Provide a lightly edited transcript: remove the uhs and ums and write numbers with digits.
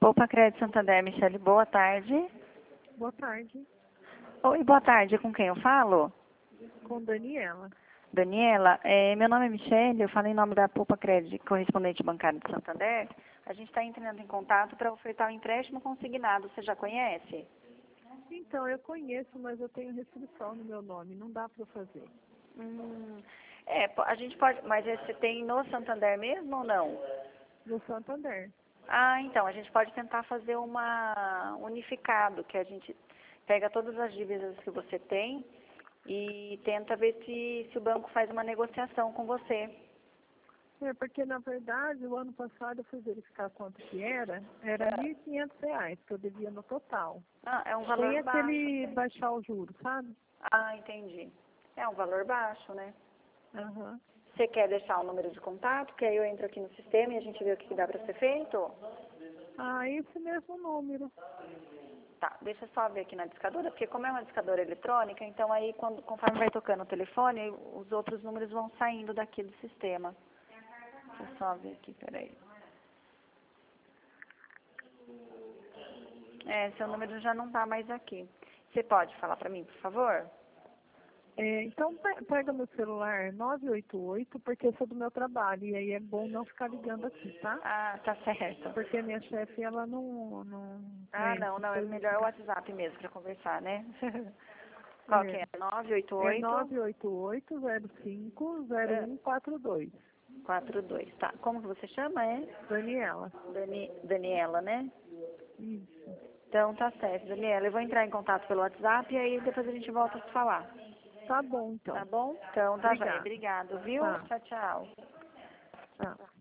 Poupa Crédito Santander, Michele, boa tarde. Boa tarde, Oi, boa tarde, com quem eu falo? com Daniela. Daniela, meu nome é Michele, eu falo em nome da Poupa Crédito, correspondente bancário de Santander. A gente está entrando em contato para ofertar um empréstimo consignado, você já conhece? Então, eu conheço, mas eu tenho restrição no meu nome, não dá para fazer. A gente pode, mas você tem no Santander mesmo ou não? No Santander. Ah, então, a gente pode tentar fazer uma unificado, que a gente pega todas as dívidas que você tem e tenta ver se o banco faz uma negociação com você. Porque, na verdade, o ano passado eu fui verificar quanto que era R$ 1.500 que eu devia no total. Ah, é um valor Sem baixo. aquele baixar o juro, sabe? Ah, entendi. É um valor baixo, né? Aham. Você quer deixar o número de contato, que aí eu entro aqui no sistema e a gente vê o que dá para ser feito? Ah, esse mesmo número. Tá, deixa eu só ver aqui na discadora, porque como é uma discadora eletrônica, então aí conforme vai tocando o telefone, os outros números vão saindo daqui do sistema. Deixa eu só ver aqui, peraí. Seu número já não tá mais aqui. Você pode falar para mim, por favor? Então, pega meu celular 988, porque esse é do meu trabalho, e aí é bom não ficar ligando aqui, tá? Ah, tá certo. Porque minha chefe, ela não Ah, conhece não, é coisa melhor o de... WhatsApp mesmo para conversar, né? Qual que é? É 988 988-05-0142. 42, tá. Como que você chama, Daniela. Daniela, né? Isso. Então tá certo, Daniela. Eu vou entrar em contato pelo WhatsApp e aí depois a gente volta a se falar. Tá bom, então. Tá bom? Então tá, joia. Obrigada. Obrigado, viu? Tá. Tchau, tchau. Tá.